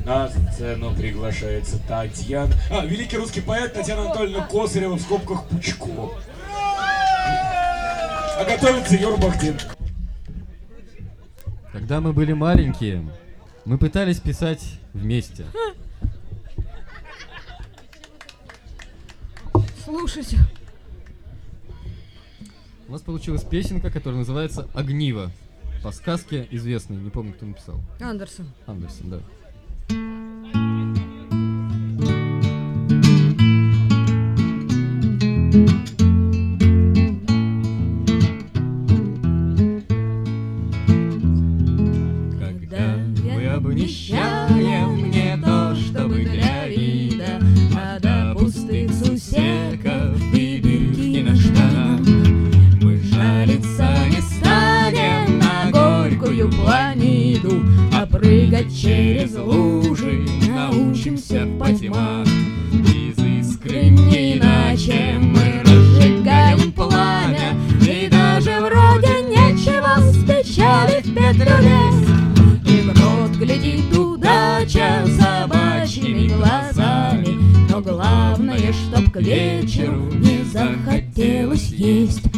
На сцену приглашается Татьяна... великий русский поэт Татьяна Анатольевна Косарева в скобках Пучко. А готовится Юра Бахтин. Когда мы были маленькие, мы пытались писать вместе. Слушайте. У нас получилась песенка, которая называется «Огниво». По сказке известной, не помню, кто написал. Андерсон. Андерсон, да. Когда мы обнищаем, не то чтобы для вида, а до пустых сусеков и дырки на штанах, мы жалиться не станем на горькую планиду, а прыгать через лужи научимся в потьмах. Из искры не иначе мы разжигаем пламя, и даже вроде нечего с печали в петлю лезть. И в рот глядит удача собачьими глазами, но главное, чтоб к вечеру не захотелось есть.